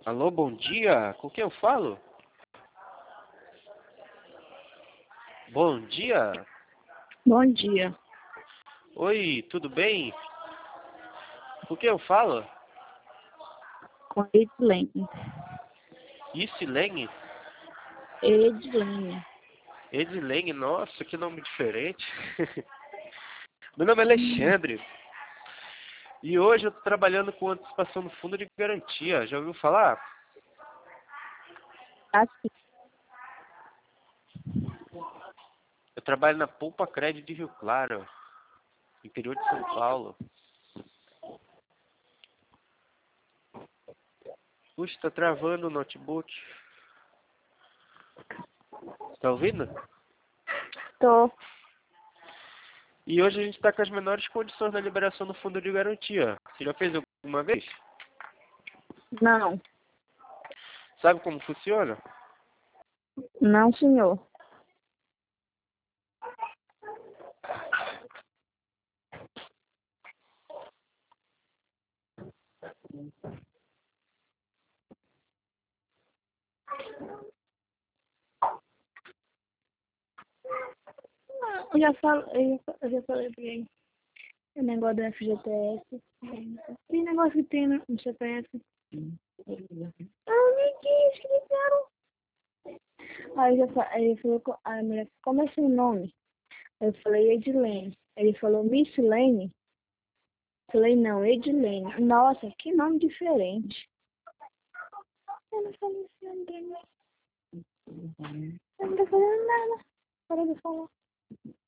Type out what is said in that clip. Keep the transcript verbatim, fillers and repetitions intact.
Alô, bom dia. Com quem eu falo? Bom dia. Bom dia. Oi, tudo bem? Com quem eu falo? Com Edilene. Isilene? Edilene. Edilene, nossa, que nome diferente. Meu nome é Hum, Alexandre. E hoje eu tô trabalhando com antecipação no fundo de garantia. Já ouviu falar? assim, Eu trabalho na Poupa Crédito de Rio Claro, interior de São Paulo. Puxa, tá travando o notebook. Tá ouvindo? tô. E hoje a gente está com as menores condições da liberação do fundo de garantia. Você já fez alguma vez? Não. Sabe como funciona? Não, senhor. Eu já, falo, eu já, eu já falei pra ele. O negócio do F G T S. Que negócio que tem no C P F? Ah, nem que escreveram. Aí, eu já, fa- aí ele falou, co- aí a mulher, como é seu nome? Eu falei Edilene. Ele falou Miss Lane. Falei, não, Edilene. Nossa, que nome diferente. Eu não falei assim, André. Eu não tô falando nada. Para de falar.